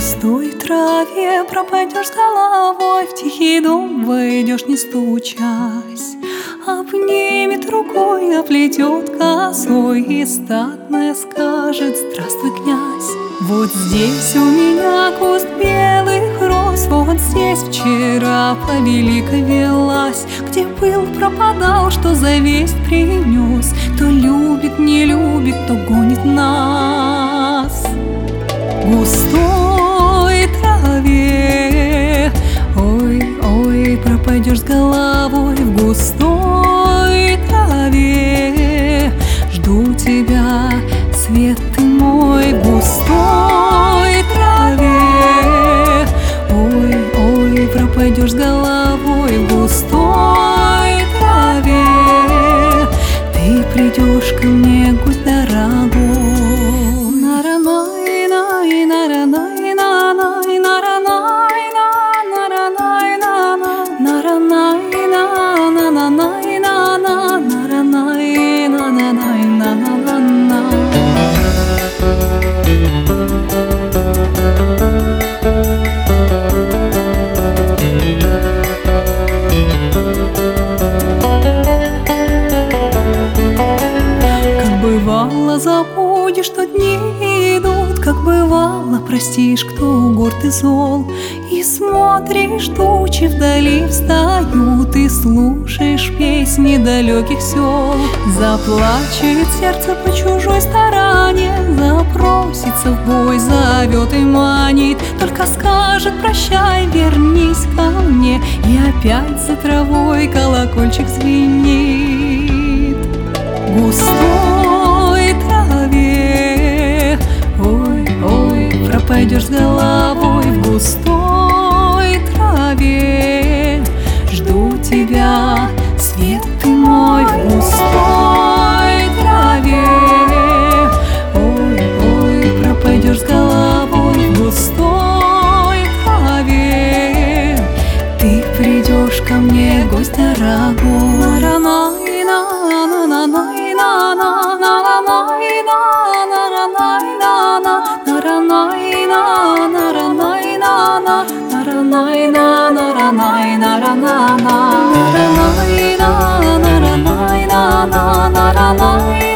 густой траве пропадешь с головой, в тихий дом войдешь, не стучась. Обнимет рукой, оплетет косой, и статная скажет: здравствуй, князь. Вот здесь у меня куст белых роз, вот здесь вчера повелика велась. Где был, пропадал, что за весть принес, кто любит, не любит, кто гонит нас. Густой траве, ой, ой, пропадешь с головой в густой траве. Жду тебя, свет ты мой, в густой траве. Ой, ой, пропадешь с головой в густой траве. Ты придешь ко мне, гость дорогой. Забудешь, что дни идут, как бывало, простишь, кто горд и зол, и смотришь, тучи вдали встают, и слушаешь песни далеких сел. Заплачет сердце по чужой стороне, запросится в бой, зовет и манит, только скажет: прощай, вернись ко мне, и опять за травой колокольчик звенит. Густой траве, ой, ой, пропадешь с головой в густой траве. Жду тебя, свет ты мой, в густой траве. Ой, ой, пропадешь с головой в густой траве. Ты придешь ко мне, гость дорогой. Na